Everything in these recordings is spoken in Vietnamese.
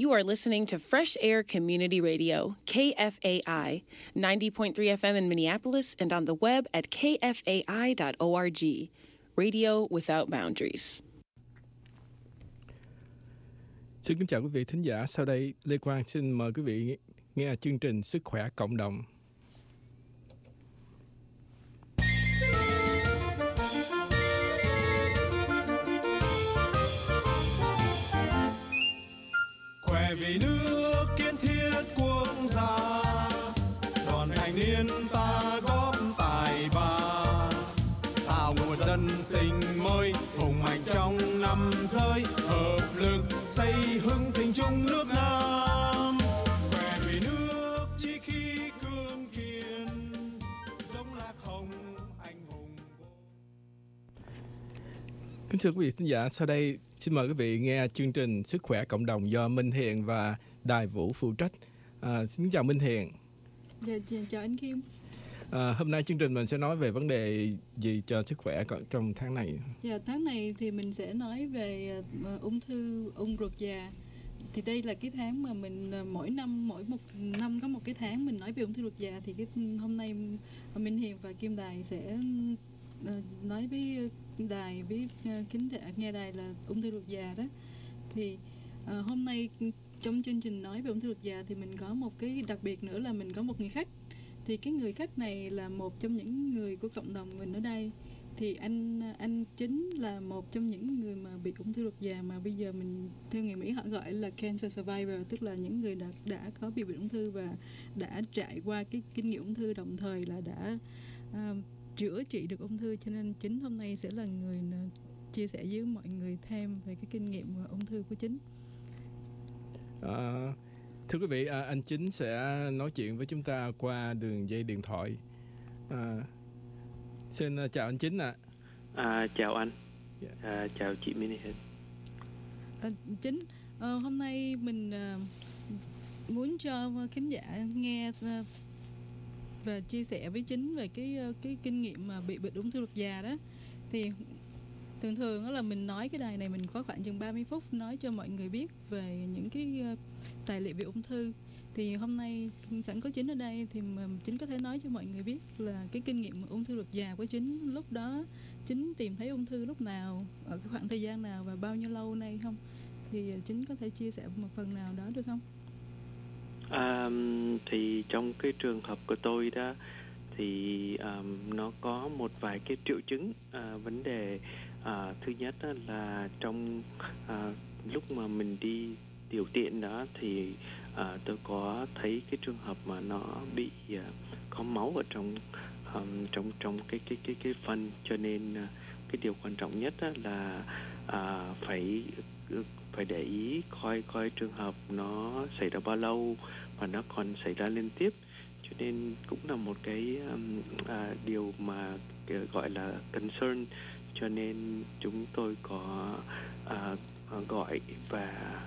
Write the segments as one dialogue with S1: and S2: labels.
S1: You are listening to Fresh Air Community Radio, KFAI, 90.3 FM in Minneapolis and on the web at kfai.org. Radio without boundaries.
S2: Xin kính chào quý vị thính giả. Sau đây, Lê Quang xin mời quý vị nghe chương trình Sức khỏe cộng đồng.
S3: Khỏe vì nước kiến thiết quốc gia, đoàn thanh niên ta góp tài ba, tạo mùa dân sinh mới hùng mạnh trong năm giới, hợp lực xây hưng thịnh chung nước Nam. Khỏe vì nước chỉ khi cương kiên, giống lạc hồng anh hùng.
S2: Kính thưa quý vị thính giả, sau đây xin mời quý vị nghe chương trình Sức khỏe cộng đồng do Minh Hiền và Đài Vũ phụ trách. Xin chào Minh Hiền.
S4: Dạ, chào anh Kim.
S2: Hôm nay chương trình mình sẽ nói về vấn đề gì cho sức khỏe trong tháng này?
S4: Dạ, tháng này thì mình sẽ nói về ung ruột già. Thì đây là cái tháng mà mình mỗi một năm có một cái tháng mình nói về ung thư ruột già. Thì hôm nay Minh Hiền và Kim Đài sẽ nói với Đài, với nghe Đài là ung thư ruột già đó. Thì hôm nay trong chương trình nói về ung thư ruột già thì mình có một cái đặc biệt nữa là mình có một người khách. Thì cái người khách này là một trong những người của cộng đồng mình ở đây. Thì anh chính là một trong những người mà bị ung thư ruột già mà bây giờ mình theo người Mỹ họ gọi là cancer survivor, tức là những người đã có bị ung thư và đã trải qua cái kinh nghiệm ung thư, đồng thời là đã chữa trị được ung thư. Cho nên chính hôm nay sẽ là người chia sẻ với mọi người thêm về cái kinh nghiệm ung thư của chính.
S2: Thưa quý vị, anh Chính sẽ nói chuyện với chúng ta qua đường dây điện thoại. Xin chào anh Chính ạ.
S5: Chào anh. Chào chị Minh Hiền.
S4: Chính, hôm nay mình muốn cho khán giả nghe và chia sẻ với Chính về cái kinh nghiệm mà bị bệnh ung thư ruột già đó. Thì thường đó là mình nói cái đài này mình có khoảng chừng 30 phút nói cho mọi người biết về những cái tài liệu về ung thư. Thì hôm nay sẵn có Chính ở đây thì Chính có thể nói cho mọi người biết là cái kinh nghiệm ung thư ruột già của Chính, lúc đó Chính tìm thấy ung thư lúc nào, ở cái khoảng thời gian nào và bao nhiêu lâu nay không? Thì Chính có thể chia sẻ một phần nào đó được không?
S5: Thì trong cái trường hợp của tôi đó thì nó có một vài cái triệu chứng. Vấn đề thứ nhất là trong lúc mà mình đi tiểu tiện đó thì tôi có thấy cái trường hợp mà nó bị có máu ở trong cái phân, cho nên cái điều quan trọng nhất là phải để ý coi trường hợp nó xảy ra bao lâu và nó còn xảy ra liên tiếp, cho nên cũng là một cái điều mà gọi là concern, cho nên chúng tôi có gọi và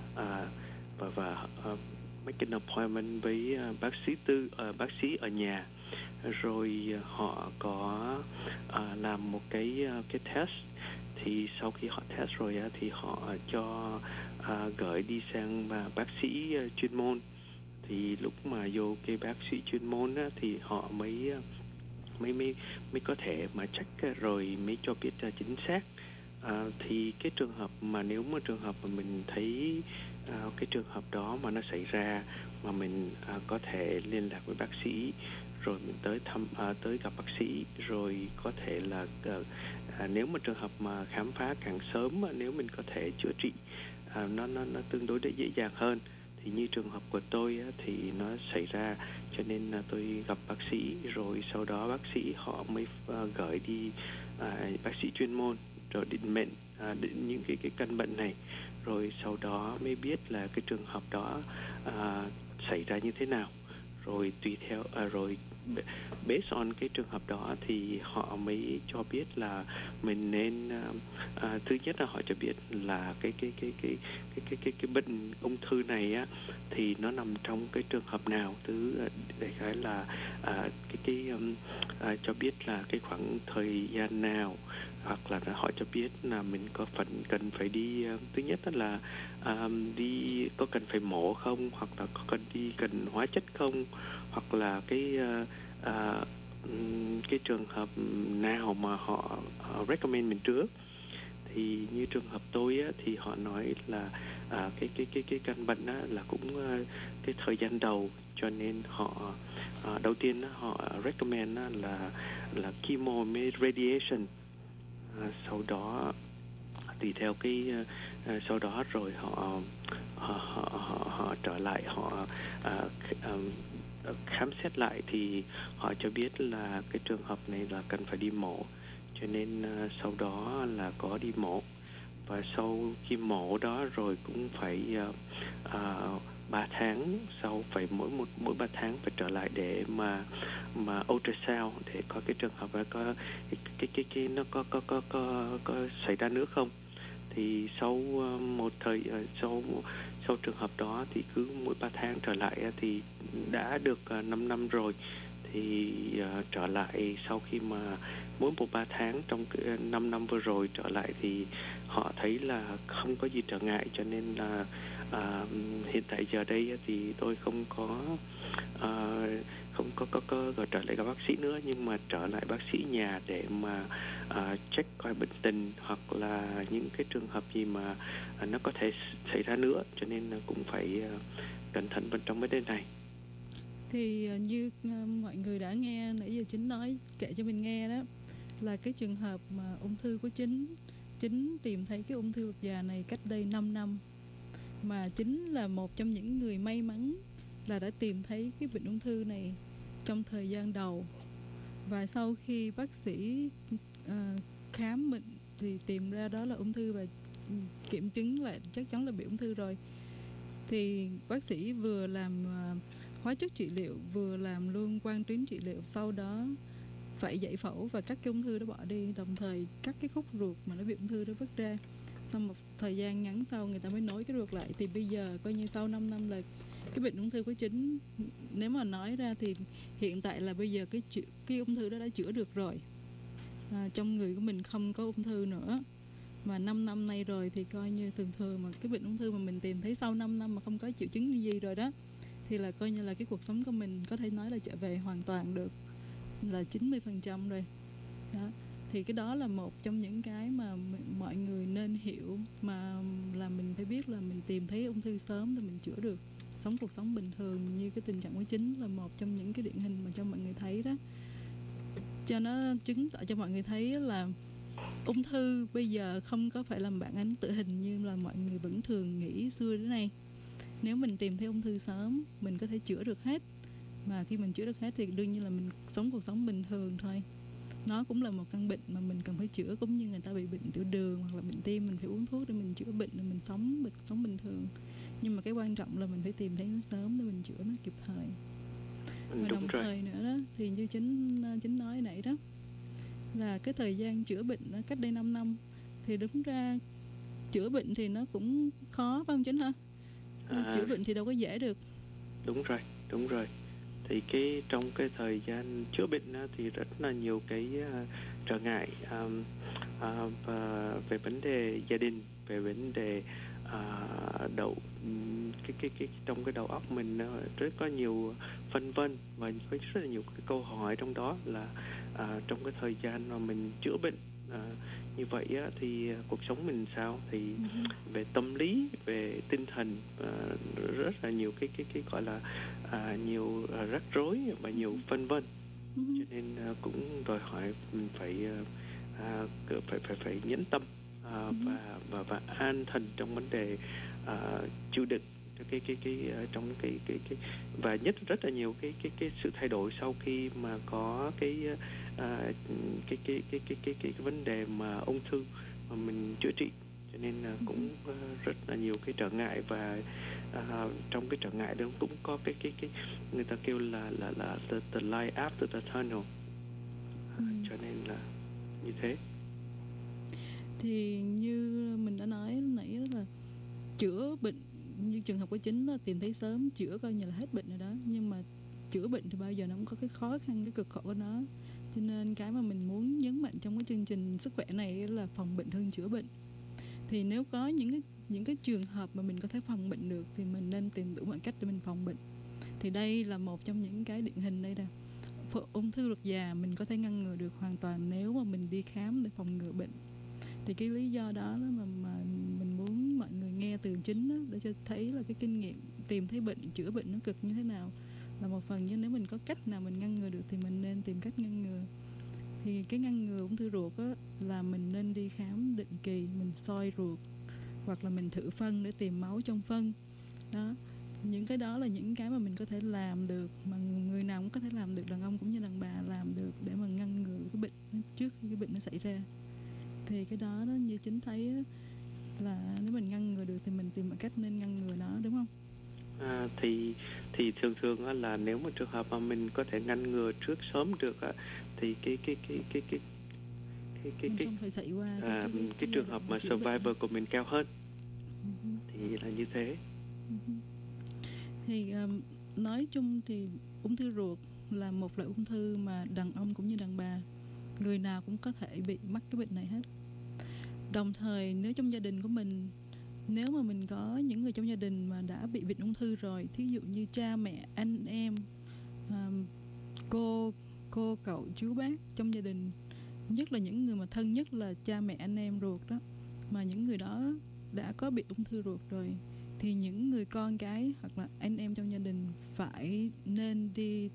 S5: make an appointment với bác sĩ ở nhà, rồi họ có làm một cái test. Thì sau khi họ test rồi thì họ cho gửi đi sang bác sĩ chuyên môn. Thì lúc mà vô cái bác sĩ chuyên môn thì họ mới có thể mà check rồi mới cho biết chính xác. Thì cái trường hợp mà nếu mà trường hợp mà mình thấy cái trường hợp đó mà nó xảy ra mà mình có thể liên lạc với bác sĩ, rồi mình tới gặp bác sĩ, rồi có thể là nếu mà trường hợp mà khám phá càng sớm, nếu mình có thể chữa trị nó tương đối dễ dàng hơn. Thì như trường hợp của tôi thì nó xảy ra, cho nên tôi gặp bác sĩ, rồi sau đó bác sĩ họ mới gửi đi bác sĩ chuyên môn, rồi định mệnh những cái căn bệnh này, rồi sau đó mới biết là cái trường hợp đó xảy ra như thế nào, rồi tùy theo rồi based on cái trường hợp đó thì họ mới cho biết là mình nên thứ nhất là họ cho biết là cái bệnh ung thư này á thì nó nằm trong cái trường hợp nào, đại khái là cho biết là cái khoảng thời gian nào, hoặc là họ cho biết là mình cần phải đi, thứ nhất là đi có cần phải mổ không, hoặc là có cần hóa chất không, hoặc là cái trường hợp nào mà họ recommend mình trước. Thì như trường hợp tôi á, thì họ nói là cái căn bệnh á, là cũng cái thời gian đầu, cho nên họ đầu tiên á, họ recommend á, là chemo với radiation. Sau đó tùy theo sau đó rồi họ trở lại, họ khám xét lại thì họ cho biết là cái trường hợp này là cần phải đi mổ, cho nên sau đó là có đi mổ. Và sau khi mổ đó rồi cũng phải 3 tháng sau, phải mỗi 3 tháng phải trở lại để mà ultrasound để có cái trường hợp là có cái nó có xảy ra nữa không. Thì sau sau trường hợp đó thì cứ mỗi 3 tháng trở lại thì đã được 5 năm rồi, thì trở lại sau khi mà mỗi 3 tháng trong 5 năm vừa rồi trở lại thì họ thấy là không có gì trở ngại, cho nên là hiện tại giờ đây thì tôi không có gọi trở lại các bác sĩ nữa, nhưng mà trở lại bác sĩ nhà để mà check coi bệnh tình hoặc là những cái trường hợp gì mà nó có thể xảy ra nữa, cho nên là cũng phải cẩn thận bên trong vấn đề này.
S4: Thì như mọi người đã nghe nãy giờ Chính nói, kể cho mình nghe đó, là cái trường hợp mà ung thư của Chính tìm thấy cái ung thư ruột già này cách đây 5 năm, mà Chính là một trong những người may mắn là đã tìm thấy cái bệnh ung thư này trong thời gian đầu. Và sau khi bác sĩ khám mình thì tìm ra đó là ung thư và kiểm chứng là chắc chắn là bị ung thư rồi, thì bác sĩ vừa làm hóa chất trị liệu, vừa làm luôn quang tuyến trị liệu, sau đó phải giải phẫu và cắt cái ung thư đó bỏ đi, đồng thời cắt cái khúc ruột mà nó bị ung thư đó vứt ra. Sau một thời gian ngắn sau người ta mới nối cái ruột lại. Thì bây giờ coi như sau 5 năm là cái bệnh ung thư của Chính, nếu mà nói ra thì hiện tại là bây giờ cái ung thư đó đã chữa được rồi, trong người của mình không có ung thư nữa. Mà 5 năm nay rồi thì coi như thường mà cái bệnh ung thư mà mình tìm thấy sau 5 năm mà không có triệu chứng gì rồi đó, thì là coi như là cái cuộc sống của mình có thể nói là trở về hoàn toàn được, là 90% rồi đó. Thì cái đó là một trong những cái mà mọi người nên hiểu, mà là mình phải biết là mình tìm thấy ung thư sớm thì mình chữa được, sống cuộc sống bình thường. Như cái tình trạng của Chính là một trong những cái điển hình mà cho mọi người thấy đó, cho nó chứng tỏ cho mọi người thấy là ung thư bây giờ không có phải làm bản án tử hình như là mọi người vẫn thường nghĩ xưa đến nay. Nếu mình tìm thấy ung thư sớm, mình có thể chữa được hết. Mà khi mình chữa được hết thì đương nhiên là mình sống cuộc sống bình thường thôi. Nó cũng là một căn bệnh mà mình cần phải chữa, cũng như người ta bị bệnh tiểu đường hoặc là bệnh tim, mình phải uống thuốc để mình chữa bệnh, để mình sống bình thường. Nhưng mà cái quan trọng là mình phải tìm thấy nó sớm để mình chữa nó kịp thời. Và đồng thời nữa đó, thì như Chính nói nãy đó, là cái thời gian chữa bệnh đó, cách đây 5 năm thì đúng ra chữa bệnh thì nó cũng khó, phải không Chính hả? Chữa bệnh thì đâu có dễ được.
S5: Đúng rồi. Thì trong cái thời gian chữa bệnh thì rất là nhiều cái trở ngại và về vấn đề gia đình, về vấn đề trong cái đầu óc mình rất có nhiều phân vân và có rất là nhiều cái câu hỏi trong đó, là trong cái thời gian mà mình chữa bệnh như vậy thì cuộc sống mình sao, thì về tâm lý, về tinh thần rất là nhiều cái gọi là nhiều rắc rối và nhiều phân vân, cho nên cũng đòi hỏi mình phải nhẫn tâm và an thần trong vấn đề chịu đựng trong cái và rất là nhiều cái sự thay đổi sau khi mà có cái vấn đề mà ung thư mà mình chữa trị, cho nên là cũng rất là nhiều cái trở ngại. Và trong cái trở ngại đó cũng có cái người ta kêu là the light after the tunnel. Cho nên là như thế.
S4: Thì như mình đã nói nãy đó là chữa bệnh, như trường hợp của Chính là tìm thấy sớm, chữa coi như là hết bệnh rồi đó. Nhưng mà chữa bệnh thì bao giờ nó cũng có cái khó khăn, cái cực khổ của nó. Cho nên cái mà mình muốn nhấn mạnh trong cái chương trình sức khỏe này là phòng bệnh hơn chữa bệnh. Thì nếu có những cái trường hợp mà mình có thể phòng bệnh được thì mình nên tìm đủ mọi cách để mình phòng bệnh. Thì đây là một trong những cái điển hình đây nè. Ung thư ruột già mình có thể ngăn ngừa được hoàn toàn nếu mà mình đi khám để phòng ngừa bệnh. Thì cái lý do đó là mà mình muốn mọi người nghe từ Chính đó, để cho thấy là cái kinh nghiệm tìm thấy bệnh, chữa bệnh nó cực như thế nào. Là một phần, nhưng nếu mình có cách nào mình ngăn ngừa được thì mình nên tìm cách ngăn ngừa. Thì cái ngăn ngừa ung thư ruột á, là mình nên đi khám định kỳ, mình soi ruột hoặc là mình thử phân để tìm máu trong phân đó. Những cái đó là những cái mà mình có thể làm được, mà người nào cũng có thể làm được, đàn ông cũng như đàn bà làm được để mà ngăn ngừa cái bệnh trước khi cái bệnh nó xảy ra. Thì cái đó như Chính thấy là nếu mình ngăn ngừa được thì mình tìm mọi cách nên ngăn ngừa nó, đúng không?
S5: Thì thường là nếu một trường hợp mà mình có thể ngăn ngừa trước sớm được thì cái
S4: không phải chạy qua
S5: cái trường hợp mà survivor của mình cao hơn. Thì là như thế.
S4: Thì nói chung thì ung thư ruột là một loại ung thư mà đàn ông cũng như đàn bà, người nào cũng có thể bị mắc cái bệnh này hết. Đồng thời nếu trong gia đình của mình, nếu mà mình có những người trong gia đình mà đã bị bệnh ung thư rồi, thí dụ như cha mẹ, anh em, cô cậu, chú bác trong gia đình, nhất là những người mà thân nhất là cha mẹ, anh em ruột đó, mà những người đó đã có bị ung thư ruột rồi, thì những người con cái hoặc là anh em trong gia đình phải nên đi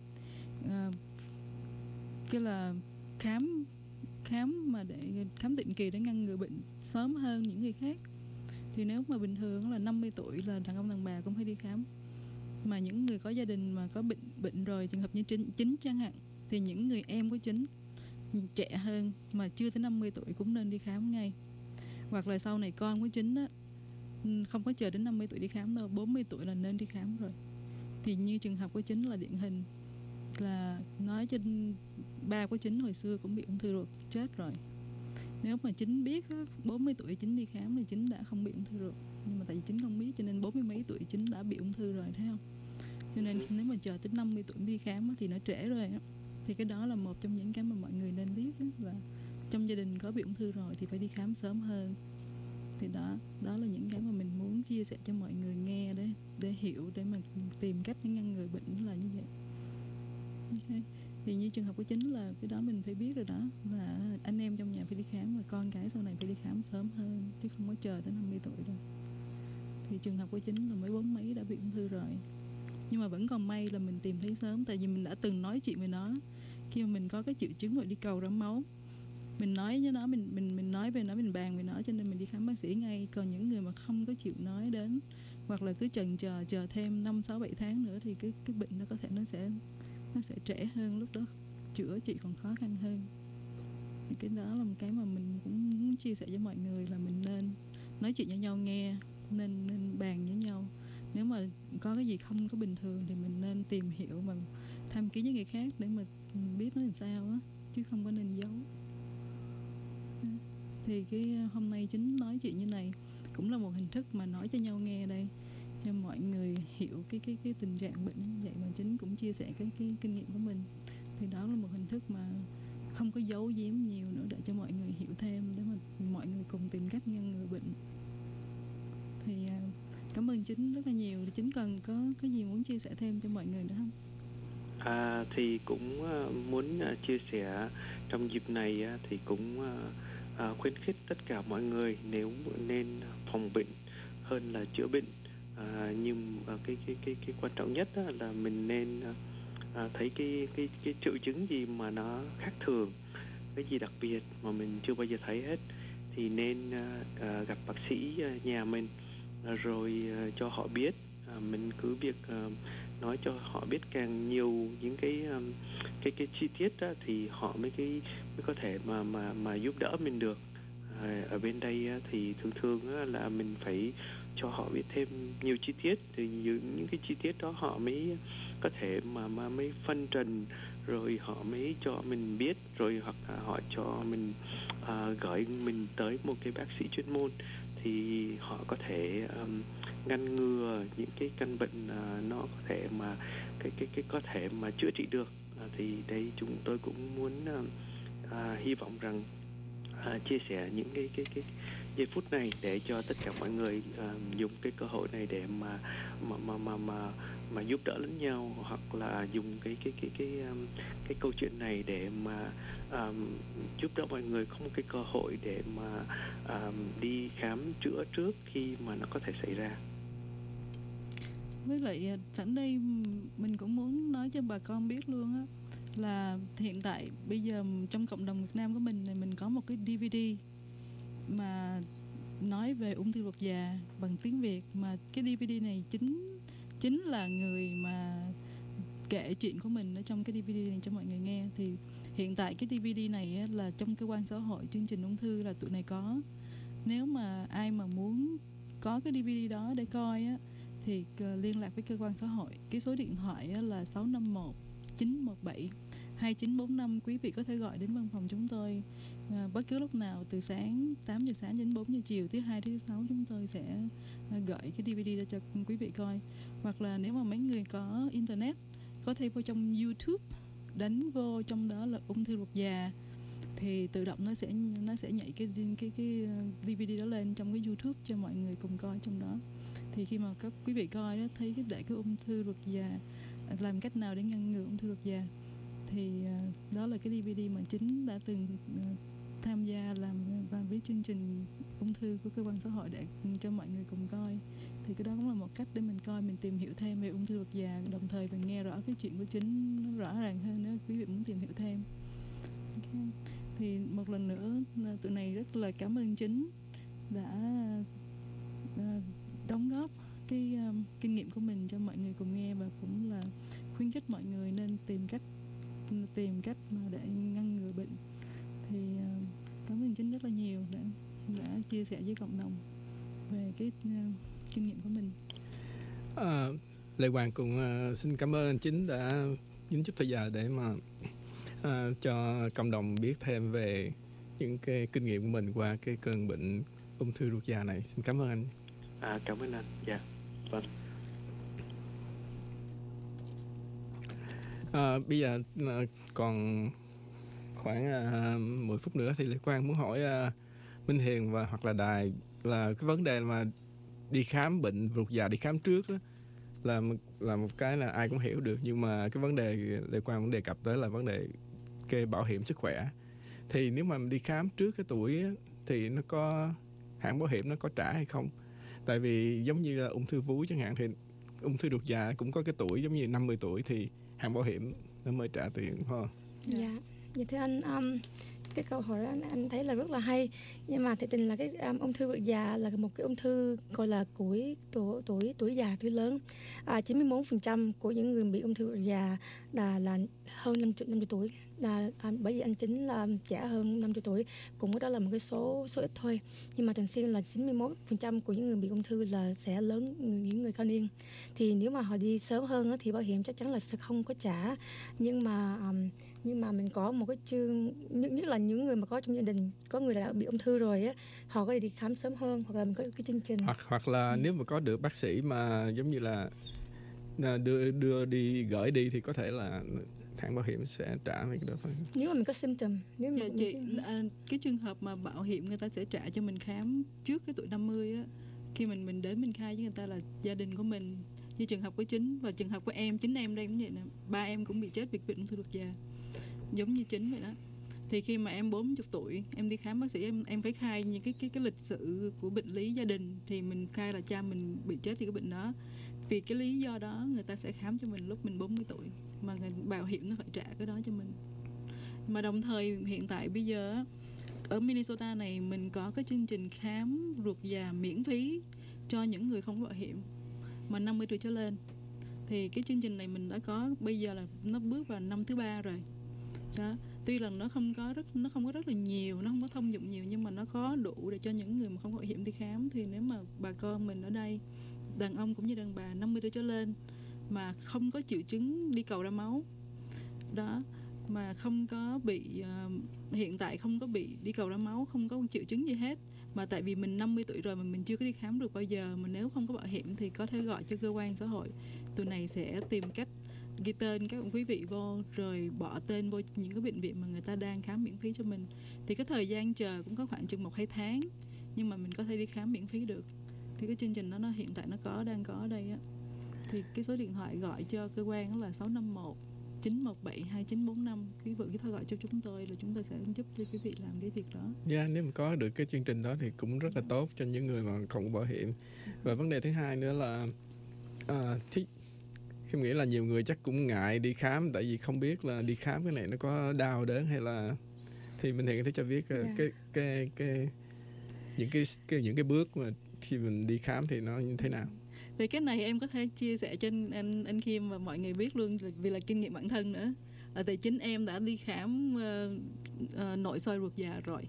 S4: cái là khám mà để khám định kỳ để ngăn ngừa bệnh sớm hơn những người khác. Thì nếu mà bình thường là 50 tuổi là đàn ông đàn bà cũng phải đi khám. Mà những người có gia đình mà có bệnh rồi, trường hợp như Chính chẳng hạn, thì những người em của Chính trẻ hơn mà chưa tới 50 tuổi cũng nên đi khám ngay. Hoặc là sau này con của Chính á, không có chờ đến 50 tuổi đi khám đâu, 40 tuổi là nên đi khám rồi. Thì như trường hợp của Chính là điển hình, là nói cho ba của Chính hồi xưa cũng bị ung thư ruột chết rồi. Nếu mà Chính biết 40 tuổi Chính đi khám thì Chính đã không bị ung thư ruột. Nhưng mà tại vì Chính không biết cho nên 40 mấy tuổi Chính đã bị ung thư rồi, thấy không? Cho nên nếu mà chờ tới 50 tuổi mới đi khám thì nó trễ rồi á. Thì cái đó là một trong những cái mà mọi người nên biết là trong gia đình có bị ung thư rồi thì phải đi khám sớm hơn. Thì đó là những cái mà mình muốn chia sẻ cho mọi người nghe để hiểu, để mà tìm cách để ngăn ngừa bệnh là như vậy. Okay. Thì như trường hợp của Chính là cái đó mình phải biết rồi đó, là anh em trong nhà phải đi khám và con cái sau này phải đi khám sớm hơn, chứ không có chờ tới 50 tuổi đâu. Thì trường hợp của Chính là mới 40 mấy đã bị ung thư rồi, nhưng mà vẫn còn may là mình tìm thấy sớm. Tại vì mình đã từng nói chuyện với nó khi mà mình có cái triệu chứng rồi đi cầu rã máu, mình nói với nó, mình nói về nó, mình bàn về nó, cho nên mình đi khám bác sĩ ngay. Còn những người mà không có chịu nói đến, hoặc là cứ chần chờ thêm 5, 6, 7 tháng nữa thì cái bệnh nó có thể nó sẽ trễ hơn, lúc đó chữa trị còn khó khăn hơn. Thì cái đó là một cái mà mình cũng muốn chia sẻ với mọi người, là mình nên nói chuyện với nhau nghe, nên bàn với nhau. Nếu mà có cái gì không có bình thường thì mình nên tìm hiểu và tham kiến với người khác để mà biết nó làm sao á, chứ không có nên giấu. Thì cái hôm nay Chính nói chuyện như này cũng là một hình thức mà nói cho nhau nghe đây, cho mọi người hiểu cái tình trạng bệnh như vậy, mà Chính cũng chia sẻ cái kinh nghiệm của mình. Thì đó là một hình thức mà không có giấu giếm nhiều nữa, để cho mọi người hiểu thêm, để mà mọi người cùng tìm cách ngăn ngừa bệnh. Thì cảm ơn Chính rất là nhiều. Thì Chính còn có cái gì muốn chia sẻ thêm cho mọi người nữa không?
S5: Thì cũng muốn chia sẻ trong dịp này thì cũng khuyến khích tất cả mọi người nếu nên phòng bệnh hơn là chữa bệnh. Nhưng cái quan trọng nhất là mình nên thấy cái triệu chứng gì mà nó khác thường, cái gì đặc biệt mà mình chưa bao giờ thấy hết, thì nên gặp bác sĩ nhà mình rồi cho họ biết. Mình cứ việc nói cho họ biết càng nhiều những cái chi tiết đó, thì họ mới có thể mà giúp đỡ mình được. Ở bên đây thì thường là mình phải cho họ biết thêm nhiều chi tiết, thì những cái chi tiết đó họ mới có thể mà mới phân trần, rồi họ mới cho mình biết, rồi hoặc là họ cho mình gửi mình tới một cái bác sĩ chuyên môn, thì họ có thể ngăn ngừa những cái căn bệnh nó có thể mà cái có thể mà chữa trị được. Thì đây chúng tôi cũng muốn hy vọng rằng chia sẻ những cái giây phút này để cho tất cả mọi người dùng cái cơ hội này để mà giúp đỡ lẫn nhau, hoặc là dùng cái câu chuyện này để mà giúp đỡ mọi người có một cái cơ hội để mà đi khám chữa trước khi mà nó có thể xảy ra.
S4: Với lại sẵn đây mình cũng muốn nói cho bà con biết luôn á, là hiện tại bây giờ trong cộng đồng Việt Nam của mình này, mình có một cái DVD mà nói về ung thư ruột già bằng tiếng Việt, mà cái DVD này chính là người mà kể chuyện của mình ở trong cái DVD này cho mọi người nghe. Thì hiện tại cái DVD này á, là trong cơ quan xã hội chương trình ung thư là tụi này có. Nếu mà ai mà muốn có cái DVD đó để coi á, thì liên lạc với cơ quan xã hội. Cái số điện thoại á, là 651 917 2945. Quý vị có thể gọi đến văn phòng chúng tôi bất cứ lúc nào từ sáng 8 giờ sáng đến 4 giờ chiều, thứ hai thứ sáu chúng tôi sẽ gửi cái DVD ra cho quý vị coi. Hoặc là nếu mà mấy người có internet, có thể vô trong YouTube, đánh vô trong đó là ung thư ruột già, thì tự động nó sẽ nhảy cái DVD đó lên trong cái YouTube cho mọi người cùng coi trong đó. Thì khi mà các quý vị coi đó, thấy để cái ung thư ruột già, làm cách nào để ngăn ngừa ung thư ruột già, thì đó là cái DVD mà chính đã từng tham gia làm với chương trình ung thư của cơ quan xã hội để cho mọi người cùng coi. Thì cái đó cũng là một cách để mình coi, mình tìm hiểu thêm về ung thư ruột già, đồng thời mình nghe rõ cái chuyện của chính nó rõ ràng hơn nữa, quý vị muốn tìm hiểu thêm. Okay. Thì một lần nữa tụi này rất là cảm ơn Chính đã đóng góp cái kinh nghiệm của mình cho mọi người cùng nghe, và cũng là khuyến khích mọi người nên tìm cách mà để ngăn ngừa bệnh. Thì cảm ơn Chính rất là nhiều đã chia sẻ với cộng đồng về cái kinh nghiệm của mình.
S2: Lê Hoàng cũng xin cảm ơn anh Chính đã dành chút thời giờ để mà cho cộng đồng biết thêm về những cái kinh nghiệm của mình qua cái cơn bệnh ung thư ruột già này. Xin cảm ơn anh.
S5: Cảm ơn anh. Dạ, vâng.
S2: Bây giờ còn khoảng 10 phút nữa thì Lê Quang muốn hỏi Minh Hiền và hoặc là Đài là cái vấn đề mà đi khám bệnh ruột già, đi khám trước đó, là một cái là ai cũng hiểu được, nhưng mà cái vấn đề Lê Quang cũng đề cập tới là vấn đề cái bảo hiểm sức khỏe. Thì nếu mà mình đi khám trước cái tuổi á, thì nó có hãng bảo hiểm nó có trả hay không? Tại vì giống như là ung thư vú chẳng hạn, thì ung thư ruột già cũng có cái tuổi giống như 50 tuổi thì hãng bảo hiểm nó mới trả tiền, phải không?
S6: Dạ, thưa anh, cái câu hỏi đó anh thấy là rất là hay, nhưng mà thực tình là cái ung thư ruột già là một cái ung thư gọi là tuổi già, tuổi lớn. 91% của những người bị ung thư ruột già là hơn 50 tuổi. Bởi vì anh Chính là trẻ hơn 50 tuổi, cũng có đó là một cái số ít thôi, nhưng mà thường xuyên là 91% của những người bị ung thư là sẽ lớn, những người cao niên. Thì nếu mà họ đi sớm hơn thì bảo hiểm chắc chắn là sẽ không có trả, nhưng mà mình có một cái chương, nhất là những người mà có trong gia đình có người đã bị ung thư rồi á, họ có thể đi khám sớm hơn, hoặc là mình có cái chương trình
S2: hoặc là nếu mà có được bác sĩ mà giống như là đưa đi, gửi đi, thì có thể là hãng bảo hiểm sẽ trả mấy cái đó.
S6: Nếu mà mình có symptom, nếu mà
S4: cái trường hợp mà bảo hiểm người ta sẽ trả cho mình khám trước cái tuổi 50 á, khi mình đến mình khai với người ta là gia đình của mình, như trường hợp của Chính và trường hợp của chính em đây cũng vậy nè, ba em cũng bị chết vì bệnh ung thư ruột già giống như Chính vậy đó. Thì khi mà em 40 tuổi em đi khám bác sĩ, em phải khai những cái lịch sử của bệnh lý gia đình, thì mình khai là cha mình bị chết vì cái bệnh đó. Vì cái lý do đó người ta sẽ khám cho mình lúc mình 40 tuổi, mà bảo hiểm nó phải trả cái đó cho mình. Mà đồng thời hiện tại bây giờ ở Minnesota này mình có cái chương trình khám ruột già miễn phí cho những người không có bảo hiểm mà 50 tuổi trở lên. Thì cái chương trình này mình đã có bây giờ là nó bước vào năm thứ 3 rồi đó. tuy là nó không có rất là nhiều, nó không có thông dụng nhiều, nhưng mà nó có đủ để cho những người mà không có bảo hiểm đi khám. Thì nếu mà bà con mình ở đây, đàn ông cũng như đàn bà 50 tuổi trở lên mà không có triệu chứng đi cầu ra máu đó, mà không có bị hiện tại không có bị đi cầu ra máu, không có triệu chứng gì hết, mà tại vì mình 50 tuổi rồi mà mình chưa có đi khám được bao giờ, mà nếu không có bảo hiểm thì có thể gọi cho cơ quan xã hội, tụi này sẽ tìm cách ghi tên các quý vị vô, rồi bỏ tên vô những cái bệnh viện mà người ta đang khám miễn phí cho mình. Thì cái thời gian chờ cũng có khoảng chừng 1-2 tháng, nhưng mà mình có thể đi khám miễn phí được. Thì cái chương trình đó nó hiện tại đang có ở đây á. Thì cái số điện thoại gọi cho cơ quan đó là 651 917 2945. Quý vị cứ gọi cho chúng tôi là chúng tôi sẽ giúp cho quý vị làm cái việc đó.
S2: Nếu mà có được cái chương trình đó thì cũng rất là tốt cho những người mà không có bảo hiểm. Và vấn đề thứ hai nữa là Khiêm nghĩ là nhiều người chắc cũng ngại đi khám, tại vì không biết là đi khám cái này nó có đau đớn hay là, thì mình Hiền có thể cho biết những cái bước mà khi mình đi khám thì nó như thế nào.
S4: Thì cái này em có thể chia sẻ cho anh Khiêm và mọi người biết luôn, vì là kinh nghiệm bản thân nữa. Tại chính em đã đi khám nội soi ruột già rồi.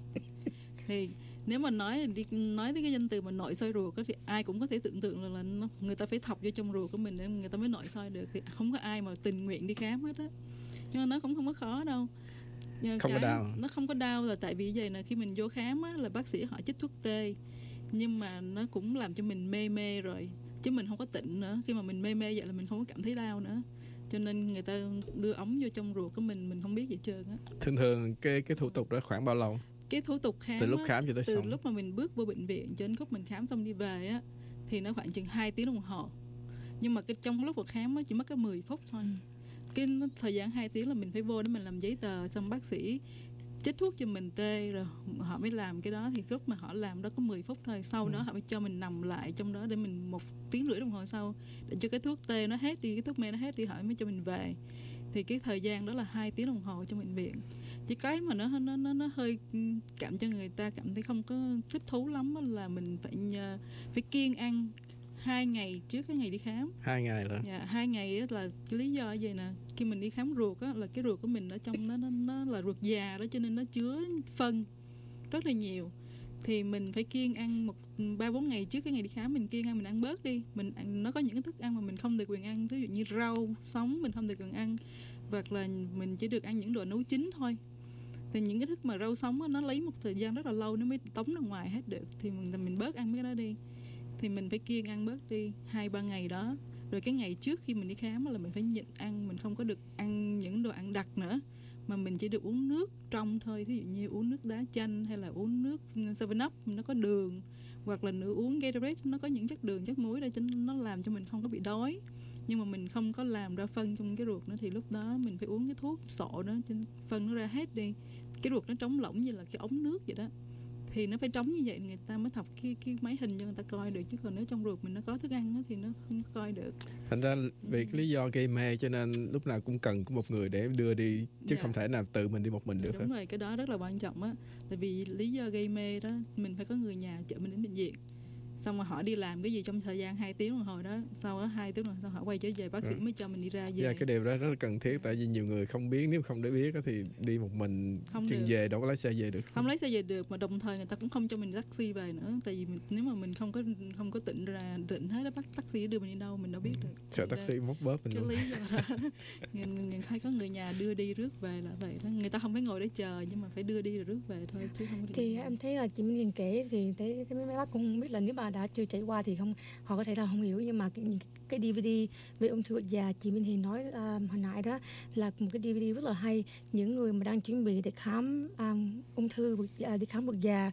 S4: Thì nếu mà nói tới cái danh từ mà nội soi ruột thì ai cũng có thể tưởng tượng là người ta phải thọc vô trong ruột của mình để người ta mới nội soi được. Thì không có ai mà tình nguyện đi khám hết á. Nhưng mà nó cũng không có khó đâu.
S2: Không có đau.
S4: Nó không có đau là tại vì vậy là khi mình vô khám á, là bác sĩ họ chích thuốc tê, nhưng mà nó cũng làm cho mình mê rồi, chứ mình không có tỉnh nữa. Khi mà mình mê vậy là mình không có cảm thấy đau nữa, cho nên người ta đưa ống vô trong ruột của mình không biết gì hết trơn á.
S2: Thường cái thủ tục đó khoảng bao lâu?
S4: Cái thủ tục khám
S2: từ lúc khám cho tới
S4: từ
S2: xong,
S4: lúc mà mình bước vô bệnh viện cho đến lúc mình khám xong đi về á, thì nó khoảng chừng 2 tiếng đồng hồ. Nhưng mà trong lúc khám á chỉ mất có 10 phút thôi. Cái thời gian 2 tiếng là mình phải vô để mình làm giấy tờ, xong bác sĩ chích thuốc cho mình tê, rồi họ mới làm cái đó. Thì lúc mà họ làm đó có 10 phút thôi. Sau đó họ mới cho mình nằm lại trong đó để mình 1 tiếng rưỡi đồng hồ sau, để cho cái thuốc tê nó hết đi, cái thuốc mê nó hết đi, họ mới cho mình về. Thì cái thời gian đó là 2 tiếng đồng hồ trong bệnh viện. Chỉ cái mà nó hơi cảm cho người ta cảm thấy không có thích thú lắm là mình phải kiêng ăn 2 ngày trước cái ngày đi khám.
S2: 2 ngày rồi.
S4: 2 ngày là cái lý do vậy nè. Khi mình đi khám ruột á, là cái ruột của mình ở trong nó là ruột già đó, cho nên nó chứa phân rất là nhiều. Thì mình phải kiêng ăn 3-4 ngày trước cái ngày đi khám, mình kiêng ăn, mình ăn bớt đi. Nó có những cái thức ăn mà mình không được quyền ăn, ví dụ như rau sống mình không được quyền ăn, hoặc là mình chỉ được ăn những đồ nấu chín thôi. Thì những cái thức mà rau sống á, nó lấy một thời gian rất là lâu nó mới tống ra ngoài hết được. Thì mình bớt ăn mấy cái đó đi. Thì mình phải kiêng ăn bớt đi 2-3 ngày đó. Rồi cái ngày trước khi mình đi khám là mình phải nhịn ăn, mình không có được ăn những đồ ăn đặc nữa, mà mình chỉ được uống nước trong thôi. Ví dụ như uống nước đá chanh hay là uống nước 7up nó có đường, hoặc là nữa uống Gatorade nó có những chất đường, chất muối để cho nó làm cho mình không có bị đói, nhưng mà mình không có làm ra phân trong cái ruột nữa. Thì lúc đó mình phải uống cái thuốc sộ đó cho phân nó ra hết đi, cái ruột nó trống lỏng như là cái ống nước vậy đó. Thì nó phải trống như vậy người ta mới thọc cái máy hình cho người ta coi được, chứ còn nếu trong ruột mình nó có thức ăn đó, thì nó không có coi được.
S2: Thành ra vì cái lý do gây mê cho nên lúc nào cũng cần có một người để đưa đi, chứ không thể nào tự mình đi một mình được.
S4: Đúng rồi, cái đó rất là quan trọng á. Tại vì lý do gây mê đó, mình phải có người nhà chở mình đến bệnh viện. Xong rồi họ đi làm cái gì trong thời gian 2 tiếng đồng hồ đó, sau đó 2 tiếng đồng hồ sau họ quay trở về, bác sĩ mới cho mình đi ra về.
S2: Cái điều đó rất là cần thiết, tại vì nhiều người không biết, nếu không để biết thì đi một mình chừng về đâu có lái xe về được.
S4: Không lái xe về được, mà đồng thời người ta cũng không cho mình taxi về nữa, tại vì nếu mà mình không có tỉnh hết đó, bắt taxi đưa mình đi đâu mình đâu biết được.
S2: Sợ taxi móc bóp mình
S4: cái
S2: luôn.
S4: Lý do đó người hay có người nhà đưa đi rước về là vậy đó. Người ta không phải ngồi để chờ, nhưng mà phải đưa đi rồi rước về thôi, chứ không có.
S6: Thì em thấy là chị Minh Hiền kể thì thấy mấy bác cũng không biết, là nếu mà đã chưa trải qua thì họ có thể là không hiểu. Nhưng mà cái DVD về ung thư già chị Minh Hiền nói hồi nãy đó là một cái DVD rất là hay. Những người mà đang chuẩn bị để khám ung thư đi khám ruột già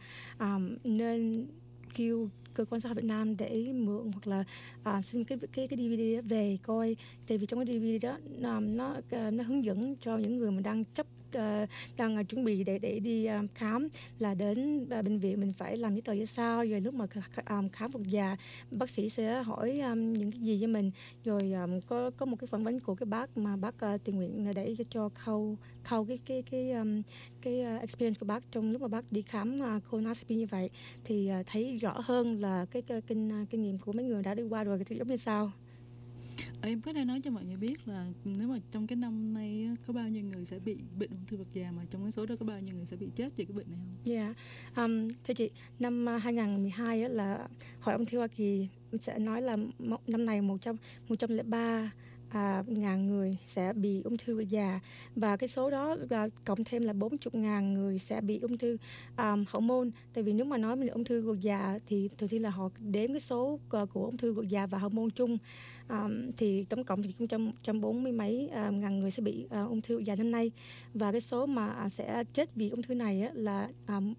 S6: nên kêu cơ quan xã hội Việt Nam để mượn, hoặc là xin cái DVD đó về coi. Tại vì trong cái DVD đó nó hướng dẫn cho những người mà đang chuẩn bị để đi khám, là đến bệnh viện mình phải làm giấy tờ ra sao, rồi lúc mà khám ruột già bác sĩ sẽ hỏi những cái gì cho mình, rồi có một cái phỏng vấn của cái bác mà bác tình nguyện để cho khâu cái experience của bác trong lúc mà bác đi khám colonoscopy như vậy, thì thấy rõ hơn là cái kinh nghiệm của mấy người đã đi qua rồi thì giống như sao.
S4: Em có thể nói cho mọi người biết là nếu mà trong cái năm nay á, có bao nhiêu người sẽ bị bệnh ung thư ruột già, mà trong cái số đó có bao nhiêu người sẽ bị chết vì cái bệnh này không?
S6: Dạ, thưa chị, năm 2012 á, là Hội ung thư Hoa Kỳ sẽ nói là năm này 103 ngàn người sẽ bị ung thư ruột già, và cái số đó cộng thêm là 40.000 người sẽ bị ung thư hậu môn. Tại vì nếu mà nói về ung thư ruột già thì thường thì là họ đếm cái số của ung thư ruột già và hậu môn chung. Thì tổng cộng thì cũng 140 mấy ngàn người sẽ bị ung thư ruột già năm nay, và cái số mà sẽ chết vì ung thư này á, là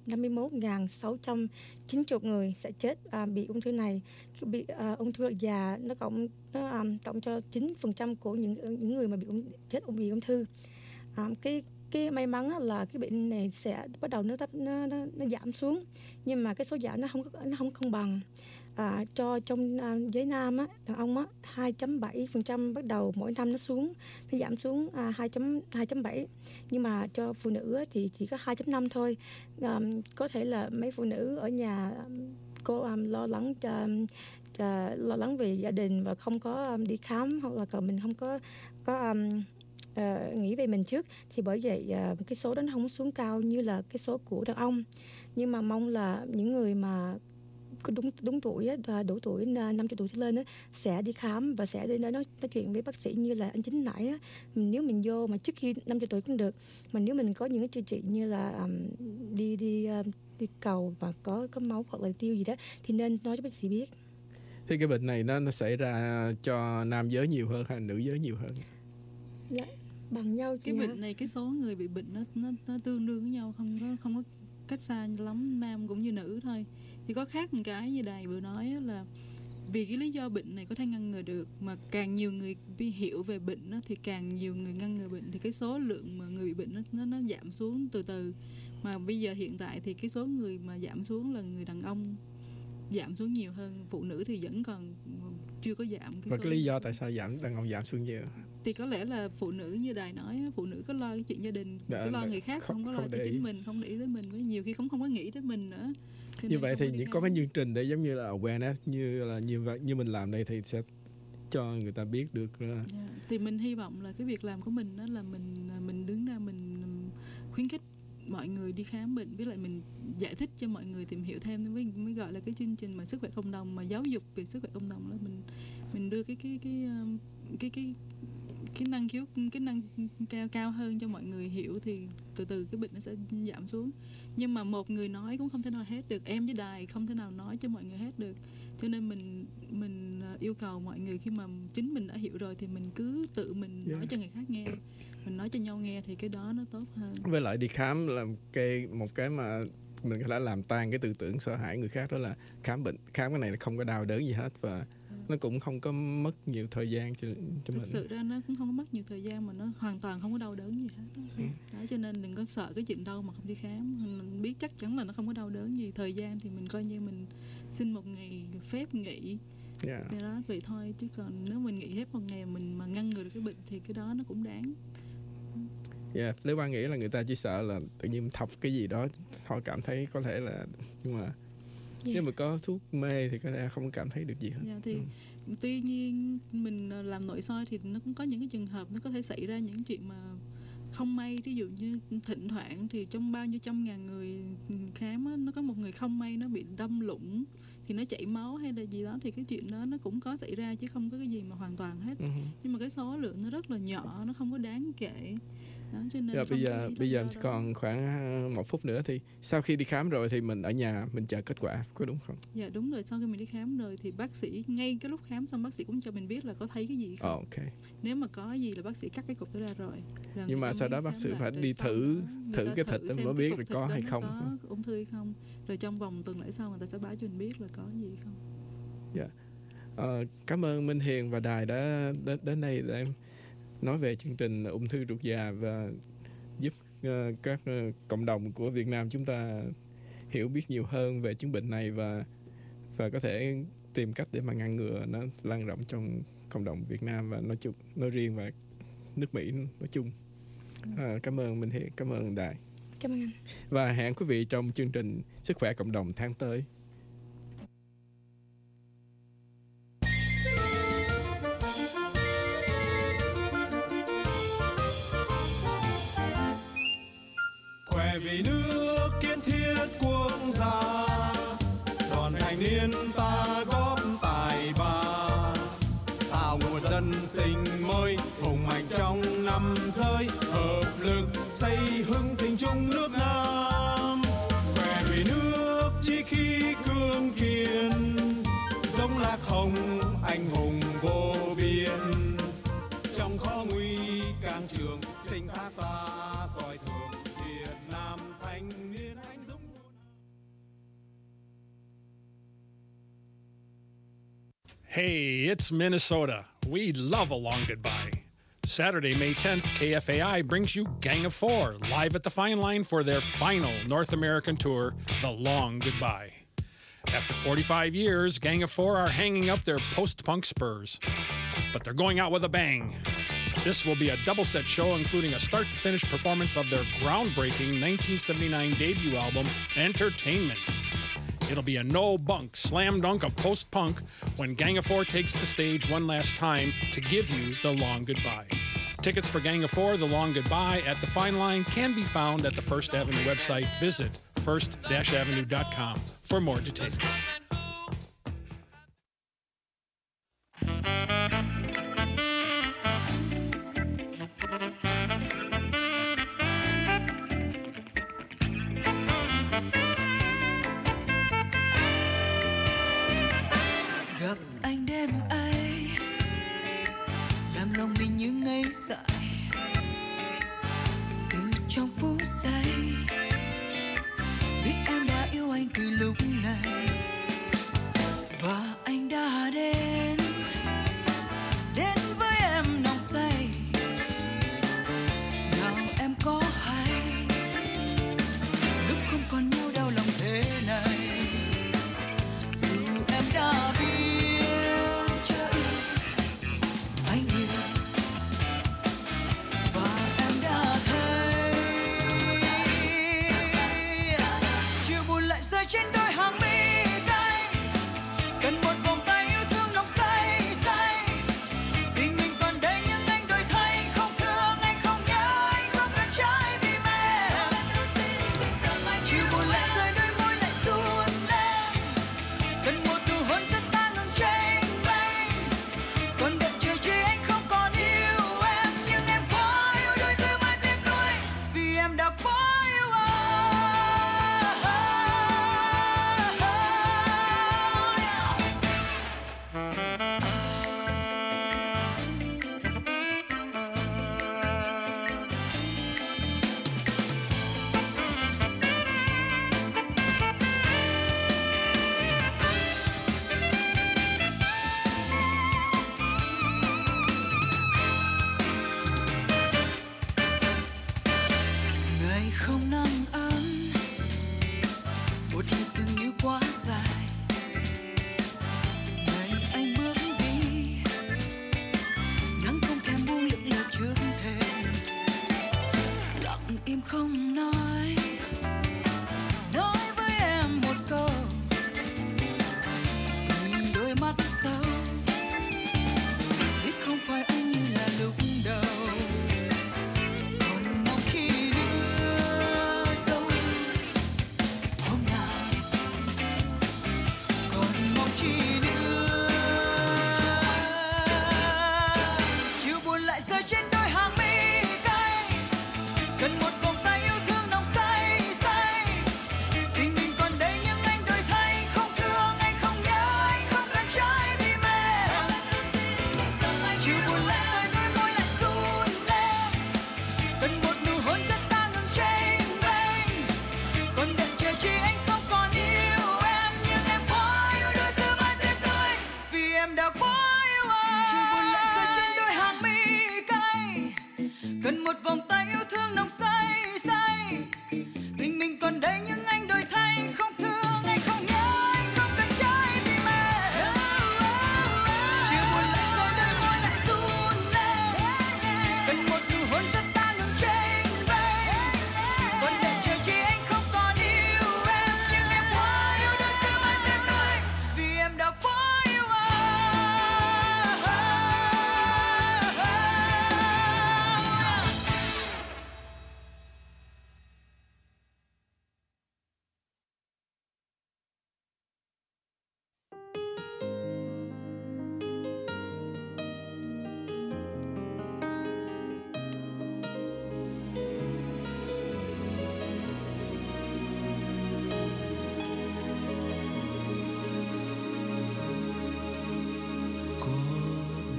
S6: 51.690 người sẽ chết bị ung thư này. Bị ung thư ruột già nó cộng cho 9% của những người mà bị chết vì ung thư. Cái may mắn là cái bệnh này sẽ bắt đầu nó giảm xuống, nhưng mà cái số giảm nó không công bằng. Cho trong giới nam á, đàn ông á, 2.7% bắt đầu mỗi năm nó giảm xuống 2.7, nhưng mà cho phụ nữ á, thì chỉ có 2.5 thôi. Có thể là mấy phụ nữ ở nhà cô lo lắng về gia đình và không có đi khám, hoặc là mình không có nghĩ về mình trước, thì bởi vậy cái số đó nó không xuống cao như là cái số của đàn ông. Nhưng mà mong là những người mà đúng tuổi á, đủ tuổi 50 tuổi trở lên á, sẽ đi khám và sẽ đến đó nói chuyện với bác sĩ như là anh Chính nãy á. Nếu mình vô mà trước khi 50 tuổi cũng được, mà nếu mình có những cái điều trị như là đi cầu và có máu hoặc là tiêu gì đó thì nên nói cho bác sĩ biết.
S2: Thì cái bệnh này nó xảy ra cho nam giới nhiều hơn hay nữ giới nhiều hơn?
S6: Dạ, bằng nhau.
S4: Cái bệnh này, cái số người bị bệnh nó tương đương với nhau, không có cách xa lắm, nam cũng như nữ thôi. Thì có khác một cái như Đài vừa nói là vì cái lý do bệnh này có thể ngăn ngừa được, mà càng nhiều người hiểu về bệnh đó, thì càng nhiều người ngăn ngừa bệnh, thì cái số lượng mà người bị bệnh nó giảm xuống từ từ. Mà bây giờ hiện tại thì cái số người mà giảm xuống là người đàn ông giảm xuống nhiều hơn, phụ nữ thì vẫn còn chưa có giảm.
S2: Và cái lý do tại sao đàn ông giảm xuống nhiều?
S4: Thì có lẽ là phụ nữ như Đài nói, phụ nữ có lo cái chuyện gia đình, có lo người khác, không có lo cho chính mình, không để ý tới mình, nhiều khi không có nghĩ tới mình nữa.
S2: Như vậy thì có cái chương trình để giống như là awareness như mình làm đây thì sẽ cho người ta biết được.
S4: Thì mình hy vọng là cái việc làm của mình đó là mình đứng ra mình khuyến khích mọi người đi khám bệnh, với lại mình giải thích cho mọi người tìm hiểu thêm, mới gọi là cái chương trình mà sức khỏe cộng đồng, mà giáo dục về sức khỏe cộng đồng, là mình đưa cái năng cao hơn cho mọi người hiểu, thì từ từ cái bệnh nó sẽ giảm xuống. Nhưng mà một người nói cũng không thể nào hết được, em với Đài không thể nào nói cho mọi người hết được, cho nên mình yêu cầu mọi người khi mà chính mình đã hiểu rồi thì mình cứ tự mình nói cho người khác nghe, mình nói cho nhau nghe, thì cái đó nó tốt hơn. Với
S2: lại đi khám là một cái mà mình có thể làm tan cái tư tưởng sợ hãi người khác, đó là khám cái này là không có đau đớn gì hết, và nó cũng không có mất nhiều thời gian cho mình.
S4: Thực sự ra nó cũng không có mất nhiều thời gian, mà nó hoàn toàn không có đau đớn gì hết đó, cho nên đừng có sợ cái chuyện đau mà không đi khám. Mình biết chắc chắn là nó không có đau đớn gì. Thời gian thì mình coi như mình xin một ngày phép nghỉ, cái đó vậy thôi, chứ còn nếu mình nghỉ hết một ngày mình mà ngăn ngừa được cái bệnh thì cái đó nó cũng đáng.
S2: Lê Quang nghĩ là người ta chỉ sợ là tự nhiên thọc cái gì đó họ cảm thấy có thể là, nhưng mà nếu mà có thuốc mê thì có thể không cảm thấy được gì hết.
S4: Thì tuy nhiên mình làm nội soi thì nó cũng có những cái trường hợp nó có thể xảy ra những chuyện mà không may. Ví dụ như thỉnh thoảng thì trong bao nhiêu trăm ngàn người khám á, nó có một người không may nó bị đâm lủng thì nó chảy máu hay là gì đó, thì cái chuyện đó nó cũng có xảy ra chứ không có cái gì mà hoàn toàn hết. Nhưng mà cái số lượng nó rất là nhỏ, nó không có đáng kể. Đó, cho nên
S2: bây giờ còn khoảng 1 phút nữa, thì sau khi đi khám rồi thì mình ở nhà mình chờ kết quả, có đúng không?
S4: Dạ đúng rồi, sau khi mình đi khám rồi thì bác sĩ ngay cái lúc khám xong bác sĩ cũng cho mình biết là có thấy cái gì không.
S2: Okay.
S4: Nếu mà có gì là bác sĩ cắt cái cục đó ra rồi.
S2: Nhưng mà sau đó bác sĩ phải đi thử cái thịt để mới biết là có hay không.
S4: Có ung thư hay không. Rồi trong vòng tuần lễ sau người ta sẽ báo cho mình biết là có gì không.
S2: Dạ. Cảm ơn Minh Hiền và Đài đã đến đây để nói về chương trình ung thư ruột già và giúp các cộng đồng của Việt Nam chúng ta hiểu biết nhiều hơn về chứng bệnh này và có thể tìm cách để mà ngăn ngừa nó lan rộng trong cộng đồng Việt Nam và nói riêng và nước Mỹ nói chung. Cảm ơn Minh Hiền, cảm ơn Đài.
S6: Cảm ơn anh.
S2: Và hẹn quý vị trong chương trình Sức khỏe cộng đồng tháng tới.
S3: nước kiến thiết quốc gia, đoàn thanh niên ta góp tài ba, tạo mùa dân sinh mới hùng mạnh trong năm giới, hợp lực xây hưng thịnh chung nước Nam. Khỏe vì nước chỉ khi cương kiên, giống lạc hồng anh hùng vô biên. Trong khó nguy càng trường, sinh thác ta coi thường Việt Nam thanh niên anh dũng.
S7: Hey, it's Minnesota. We love a long goodbye. Saturday, May 10th, KFAI brings you Gang of Four live at the Fine Line for their final North American tour, The Long Goodbye. After 45 years, Gang of Four are hanging up their post-punk spurs, but they're going out with a bang. This will be a double-set show, including a start-to-finish performance of their groundbreaking 1979 debut album, Entertainment. It'll be a no-bunk slam dunk of post-punk when Gang of Four takes the stage one last time to give you The Long Goodbye. Tickets for Gang of Four, The Long Goodbye at the Fine Line can be found at the First Avenue website. Visit first-avenue.com for more details.
S8: Gặp anh đêm ấy, làm lòng mình như ngây dại. Từ trong phút giây, biết em đã yêu anh từ lúc này, và anh đã đến với em nồng say. Nào em có hay lúc không còn nhau đau lòng thế này, dù em đã biết chưa yêu anh yêu, và em đã thấy chiều buồn lại rơi trên đôi hàng mi cay, cần một vòng tay yêu thương nồng say say. Tình mình còn đây nhưng anh đổi thay, không thương anh không nhớ anh không cần trái tim em. Chiều buồn lại rơi đôi môi lại run lên, cần một nụ hôn chân ta ngừng tranh vênh. Còn đợi chờ chi anh không còn yêu em, nhưng em quá yêu đôi từ mai tiếc nuối, vì em đã quá yêu anh. Ngày không nắng ấm, một ngày dường như quá dài. Ngày anh bước đi, nắng không thèm buông lững lờ trước thềm, lặng im không nói với em một câu. Nhìn đôi mắt sâu, biết không phải anh như là lúc đầu. Còn mong chi nữa dấu hôm nào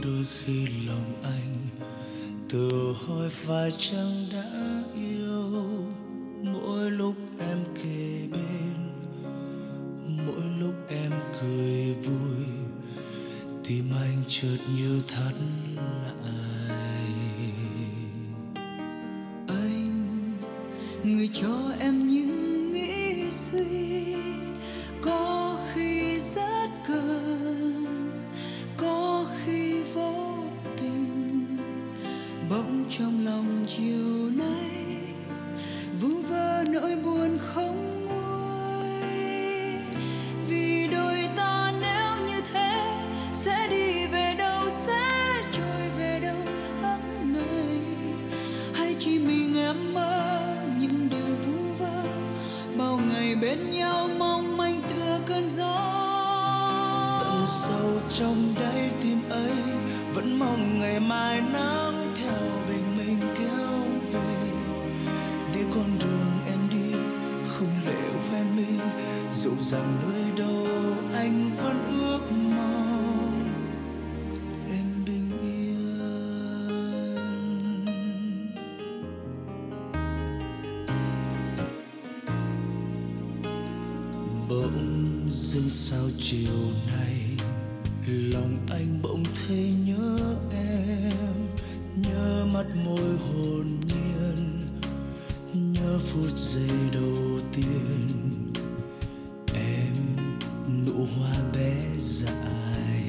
S9: đôi khi lòng anh tự hỏi phải chăng đã yêu. Mỗi lúc em kề bên, mỗi lúc em cười vui, tim anh chợt như thắt lại.
S8: Anh, người cho em những nghĩ suy, có khi rất cần, có khi vô tình. Bỗng trong lòng chiều nay vu vơ nỗi buồn không nguôi. Vì đôi ta nếu như thế sẽ đi về đâu, sẽ trôi về đâu tháng ngày. Hay chỉ mình em mơ những điều vu vơ, bao ngày bên nhau mong manh tựa cơn gió.
S9: Tận sâu trong đáy tim ấy vẫn mong ngày mai nắng theo bình minh kéo về. Để con đường em đi không lệ hoen mi, dẫu rằng nơi đâu anh vẫn ước mong em bình yên. Bỗng dưng sao chiều nay lòng anh bỗng thấy nhớ em, nhớ mắt môi hồn nhiên, nhớ phút giây đầu tiên em nụ hoa bé dại.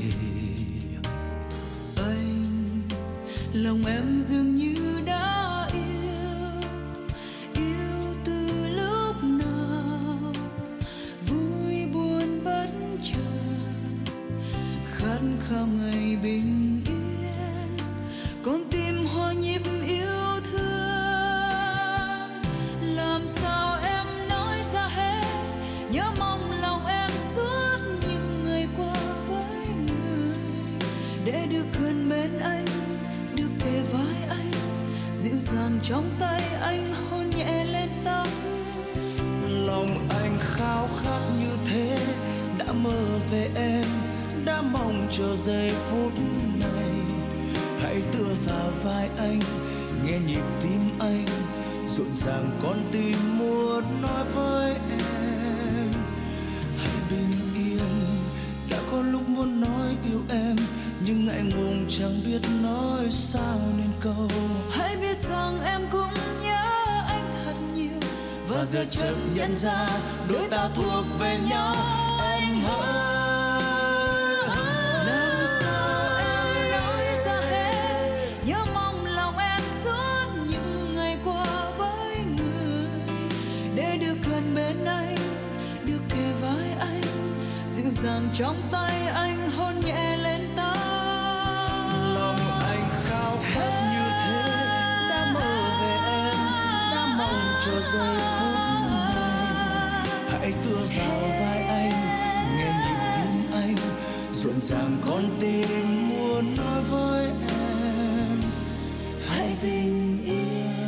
S8: Anh, lòng em dường như đã yêu, yêu từ lúc nào, vui buồn bất chợt, khát khao ngày bình yên, con tim hoa nhịp yêu thương. Làm sao em nói ra hết, nhớ mong lòng em suốt những ngày qua với người. Để được gần bên anh, được kề vai anh, dịu dàng trong tay anh hôn nhẹ lên tóc.
S9: Lòng anh khao khát như thế, đã mơ về em, đã mong chờ giây phút này. Hãy tựa vào vai anh, nghe nhịp tim anh rộn ràng, con tim muốn nói với em. Hãy bình yên, đã có lúc muốn nói yêu em, nhưng ngại ngùng chẳng biết nói sao nên câu.
S8: Hãy biết rằng em cũng nhớ anh thật nhiều,
S9: và giờ chợt nhận ra đôi ta thuộc về nhau. Em hỡi,
S8: làm sao em nói ra hết, nhớ mong lòng em suốt những ngày qua với người. Để được gần bên anh, được kề vai anh, dịu dàng trong tay anh hôn nhẹ lên tóc.
S9: lòng anh khao khát như thế, đã mơ về em, đã mong chờ giây phút này. Hãy tựa vào vai anh, nghe nhịp tim anh rộn ràng, con tim muốn nói với em. Hãy bình yên.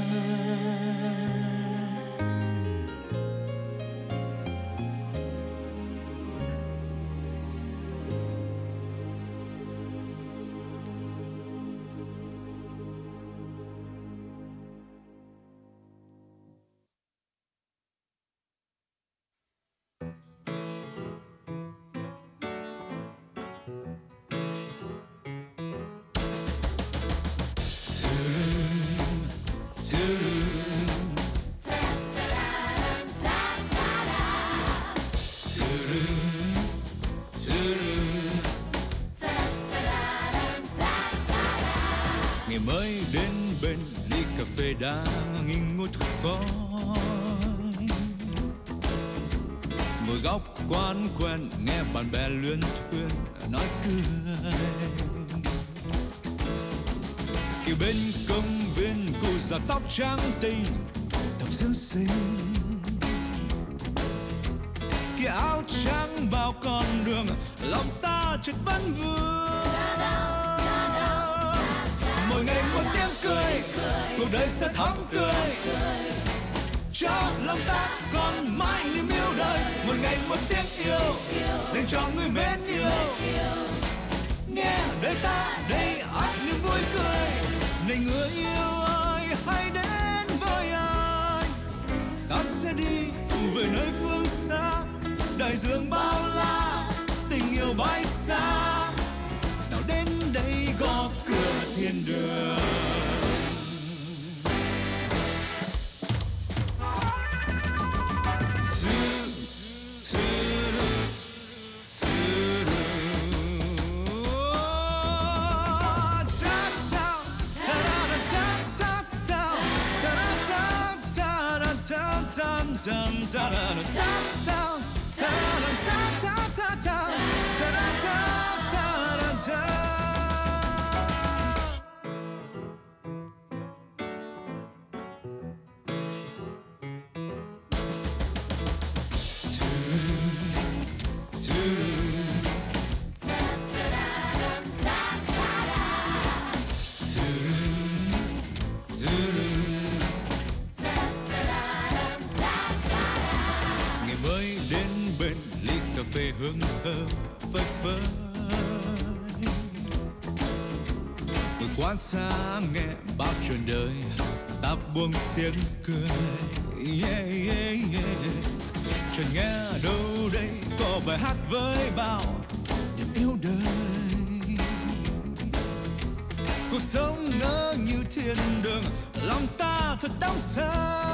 S3: Ngày mới đến bên ly cà phê đã nghi ngút khói, ngồi góc quán quen nghe bạn bè luyên thuyên nói cười. Kia bên công viên cô già tóc trắng tinh tập dưỡng sinh, kia áo trắng bao con đường lòng ta chợt vẫn vương. Mỗi ngày một tiếng cười, cuộc đời sẽ thắm tươi, cho lòng ta còn mãi niềm yêu đời. Mỗi ngày một tiếng yêu, dành cho người mến yêu. Nghe đời ta đây sẽ đi về nơi phương xa, đại dương bao la, tình yêu bay xa. Nào đến đây gõ cửa thiên đường. Hương thơm phơi phới, ngồi quan sát nghe bao chuyện đời, ta buông tiếng cười. Yeah, yeah, yeah. Chợt nghe đâu đây có bài hát với bao niềm yêu đời. Cuộc sống ngỡ như thiên đường, lòng ta thật đắm say.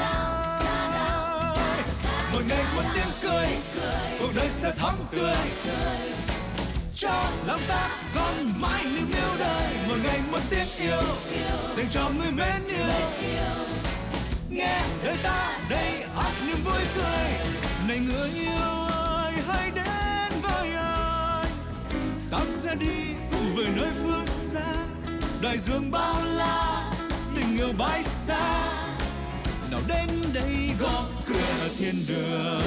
S3: Mỗi ngày một tiếng cười, cuộc đời sẽ thắm tươi. Cho lòng ta còn mãi niềm yêu đời. Mỗi ngày một tiếng yêu, dành cho người mến yêu. Nghe đời ta đầy ắp niềm vui tươi. Này người yêu ơi, hãy đến với anh. Ta sẽ đi về nơi phương xa, đại dương bao la, tình yêu bay xa. Nào đến đây gõ cửa thiên đường.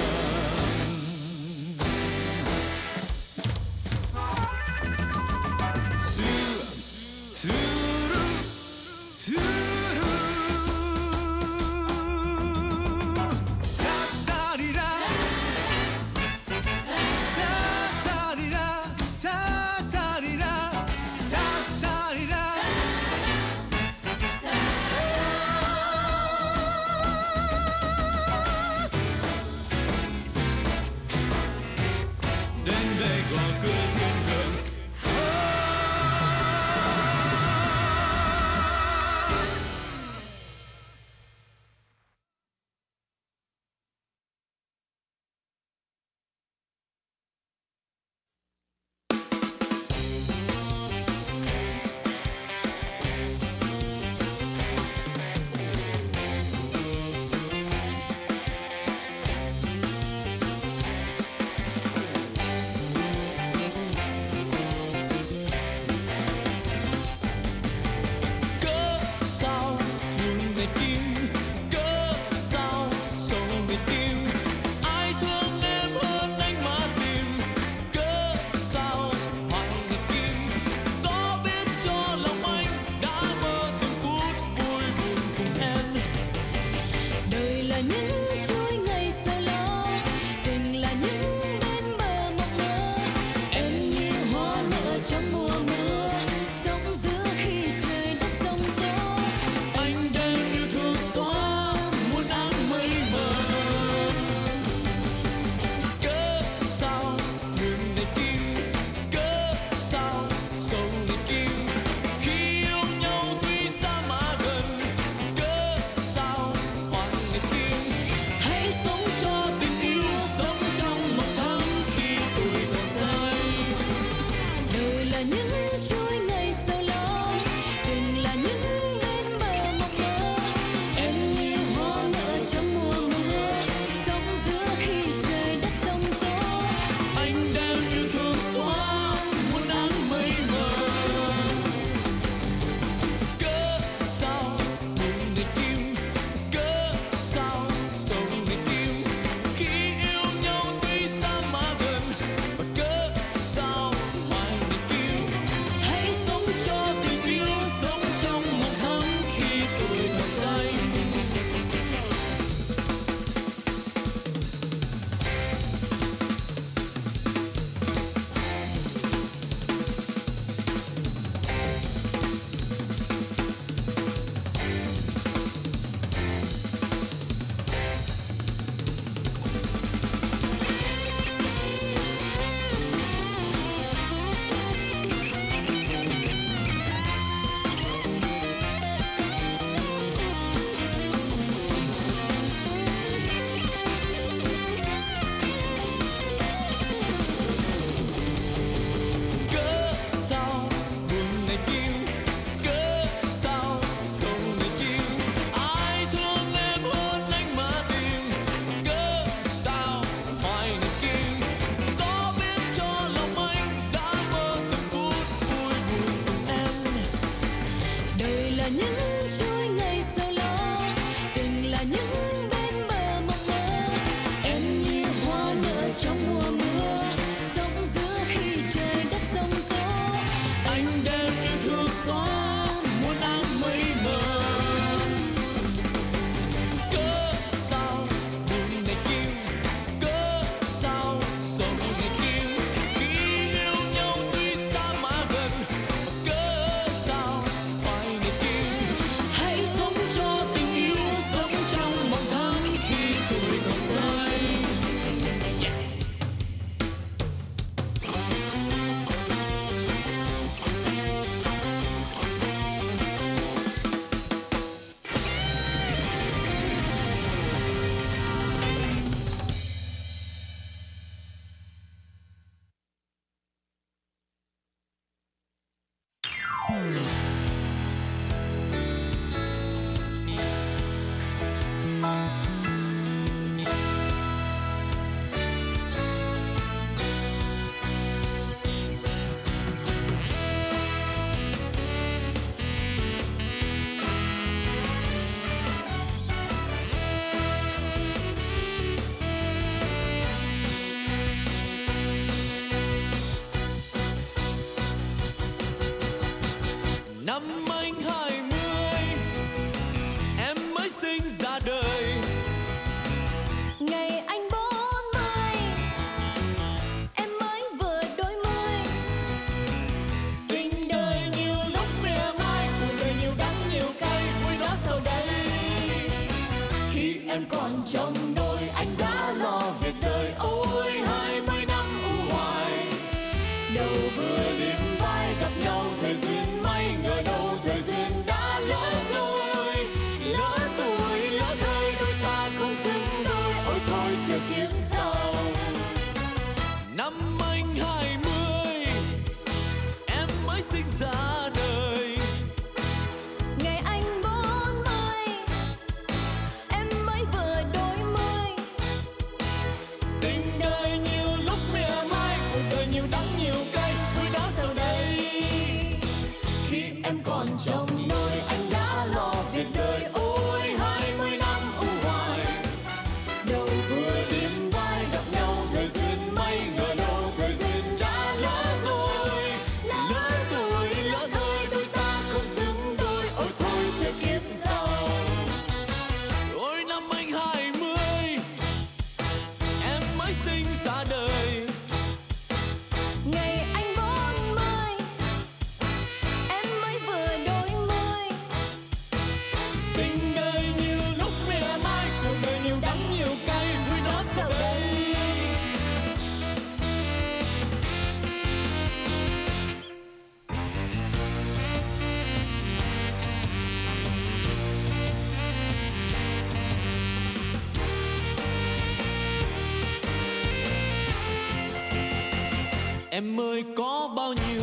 S10: Em ơi có bao nhiêu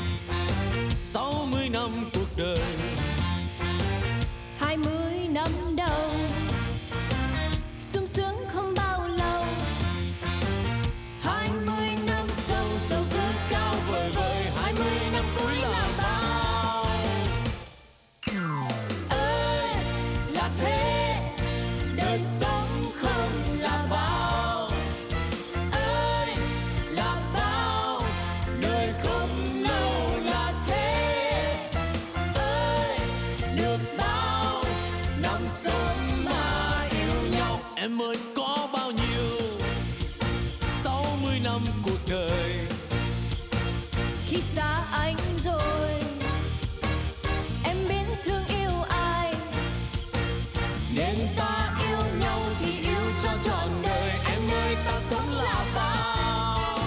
S10: 60 năm cuộc đời,
S11: 20 năm đầu sung sướng không bao lâu, 20 năm sau sầu ước cao vời vời, 20 năm cuối là bao. Ơi là thế, đời sống không là bao. Ơi là bao, đời không lâu là thế. Ơi được bao năm sống mà yêu nhau.
S10: Em ơi có bao nhiêu 60 năm cuộc đời,
S11: Khi xa anh rồi em biết thương yêu ai, nên ta yêu nhau thì yêu cho trọn đời. Em ơi ta sống là bao.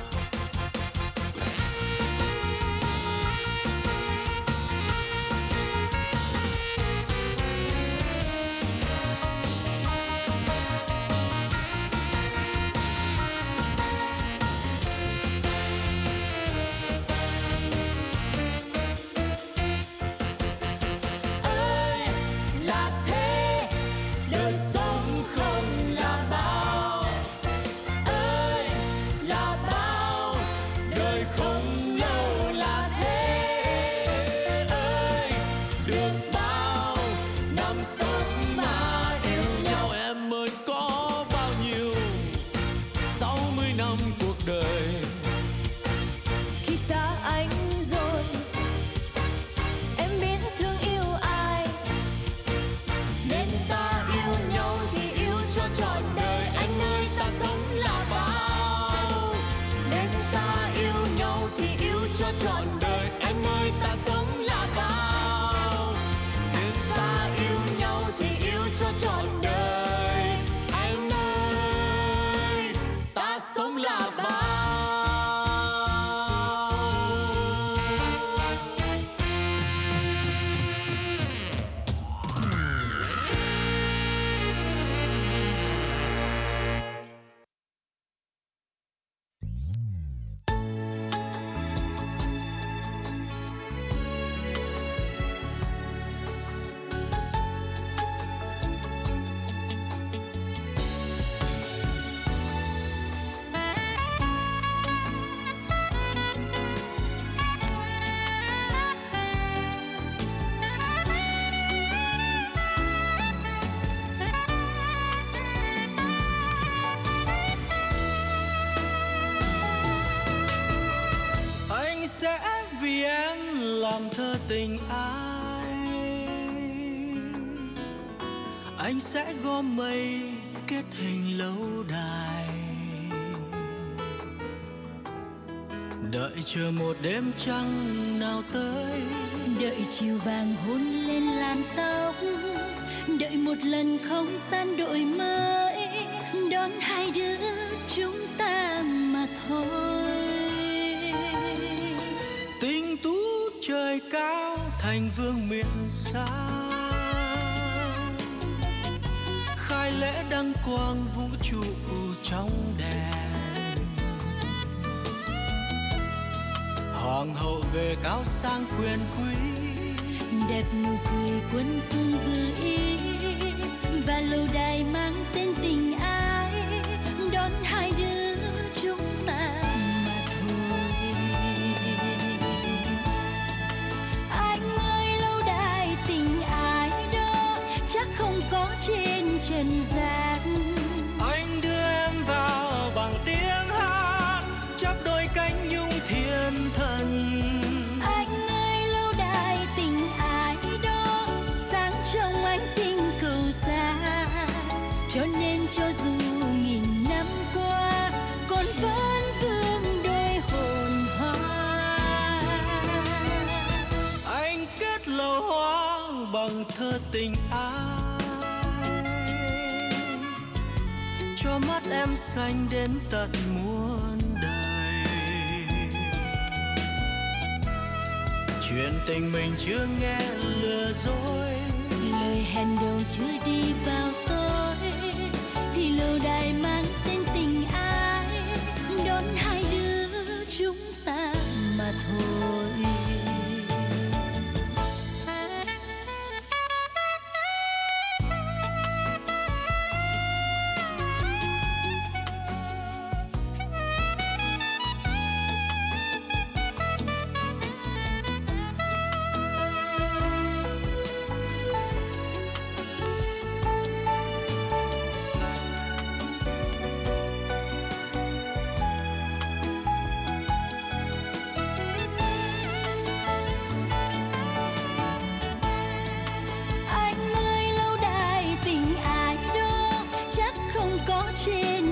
S11: Ơi là thế, đời sống không là bao. Ơi là bao, đời không lâu là thế. Ơi được bao năm sống mà yêu nhau.
S10: Em ơi có bao nhiêu 60 năm cuộc đời,
S11: Khi xa anh rồi em biết thương yêu ai, nên ta yêu nhau thì yêu cho trọn đời. Anh ơi ta sống là bao, nên ta yêu nhau thì yêu cho trọn đời. Anh ơi ta sống là bao, nên ta yêu nhau thì yêu cho trọn đời. Anh ơi ta sống là bao.
S9: Anh sẽ vì em làm thơ tình ai. Anh sẽ gom mây kết hình lâu đài, đợi chờ một đêm trăng nào tới.
S11: Đợi chiều vàng hôn lên làn tóc, đợi một lần không gian đổi mới, đón hai đứa chúng ta mà thôi.
S9: Tình tú trời cao thành vương miền xa, khai lễ đăng quang vũ trụ trong đèn. Hoàng hậu về cao sang quyền quý,
S11: Đẹp nụ cười quân phương vừa ý, và lâu đài mang tên tình ái, đón hai đứa chúng ta mà thôi. Anh ơi lâu đài tình ái đó chắc không có trên trần gian.
S9: Anh đưa em vào bằng tiếng hát, chắp đôi cánh nhung thiên thần.
S11: Anh ơi lâu đài tình ái đó sáng trong ánh tinh cầu xa, cho nên cho dù nghìn năm qua còn vẫn vương đôi hồn hoa.
S9: Anh kết lầu hoa bằng thơ tình ai, cho mắt em xanh đến tận muôn đời. Chuyện tình mình chưa nghe lừa dối,
S11: lời hẹn đầu chưa đi vào tối, thì lâu đài mang tên tình ái, đón hai đứa chúng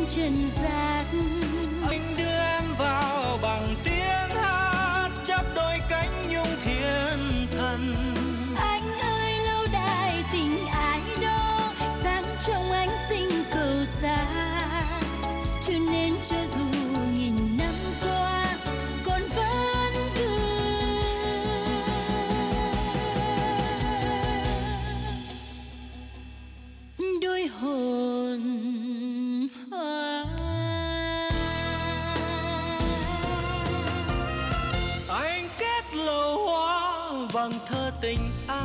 S11: trần gian.
S9: Anh đưa em vào bằng tiếng hát, chắp đôi cánh nhung thiên thần.
S11: Anh ơi lâu đài tình ái đó, sáng trong ánh tinh cầu xa. Cho nên cho dù nghìn năm qua còn vẫn vương đôi hồn hoa.
S9: Anh kết lầu hoa bằng thơ tình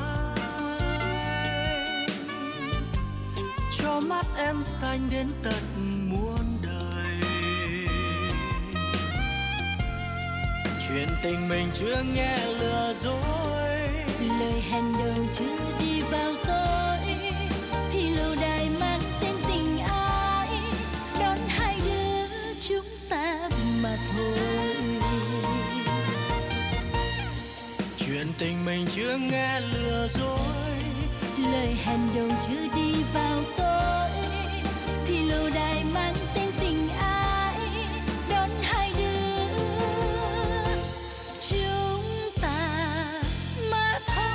S9: ai, cho mắt em xanh đến tận muôn đời. Chuyện tình mình chưa nghe lừa dối,
S11: lời hẹn đầu chưa đi vào tối, thì lâu đài mang tên tình ai đón hai đứa chúng ta mà thôi.
S9: chuyện tình mình chưa nghe lừa dối,
S11: lời hẹn đầu chưa đi vào tối, thì lâu đài mang tên tình ai đón hai đứa chúng ta mà thôi.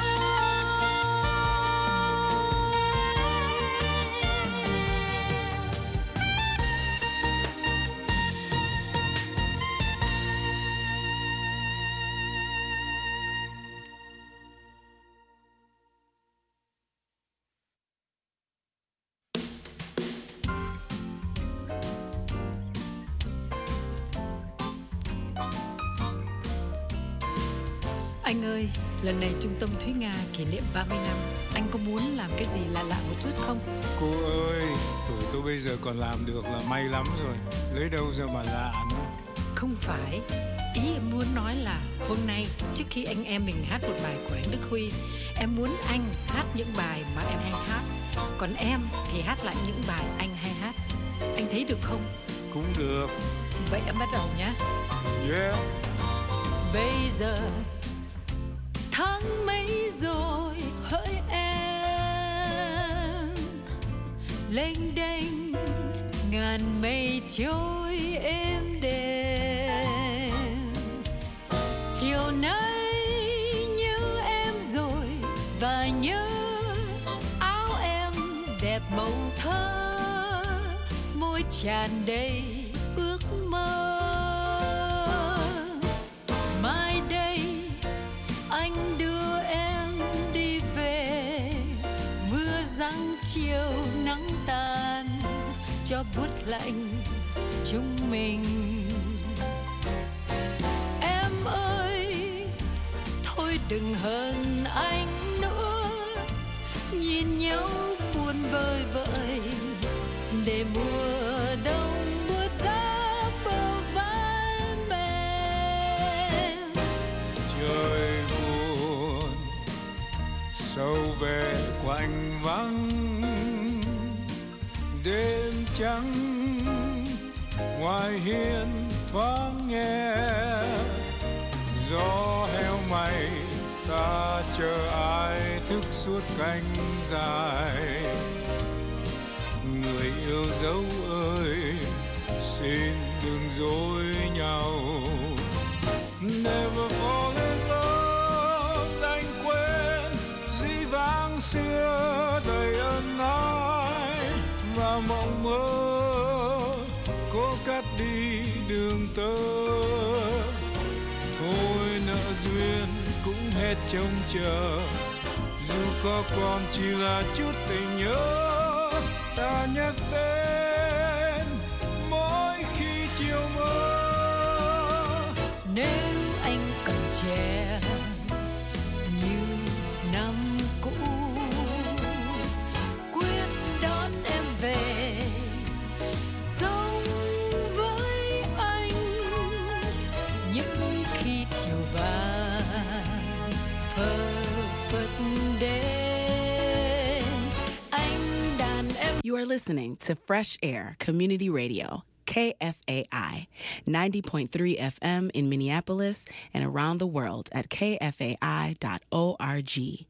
S12: Anh ơi, lần này Trung tâm Thúy Nga kỷ niệm 30 năm. Anh có muốn làm cái gì lạ lạ một chút không?
S13: Cô ơi, tuổi tôi bây giờ còn làm được là may lắm rồi. Lấy đâu ra mà lạ nữa.
S12: Không phải. Ý em muốn nói là hôm nay trước khi anh em mình hát một bài của anh Đức Huy, em muốn anh hát những bài mà em hay hát, còn em thì hát lại những bài anh hay hát. Anh thấy được không?
S13: Cũng được.
S12: Vậy em bắt đầu nhé.
S13: Yeah.
S12: Bây giờ tháng mấy rồi hỡi em, lênh đênh ngàn mây trôi êm đềm. Chiều nay nhớ em rồi và nhớ áo em đẹp màu thơ, môi tràn đầy ước mơ. Mai đây anh đưa em đi về, mưa giăng chiều nắng tàn cho buốt lạnh chúng mình. Em ơi thôi đừng hờn anh nữa, nhìn nhau buồn vơi vợi để mùa đông buốt giá bờ vai mềm.
S13: Trời buồn sâu về quạnh vắng, đêm trắng ngoài hiên thoáng nghe gió heo mây. Ta chờ ai thức suốt canh dài. Người yêu dấu ơi xin đừng dối nhau. Never fall in love, anh quên dĩ vãng xưa đầy ân ái và mộng mơ cố cắt đi đường tơ. Thôi nợ duyên cũng hết trông chờ, dù có còn chỉ là chút tình nhớ ta nhắc đến mỗi khi chiều mơ.
S12: Nếu anh còn trẻ như năm cũ, quyết đón em về sống với anh. Những khi chiều vàng phơ phất đến, anh đàn em.
S14: You are listening to Fresh Air Community Radio, KFAI, 90.3 FM in Minneapolis and around the world at kfai.org.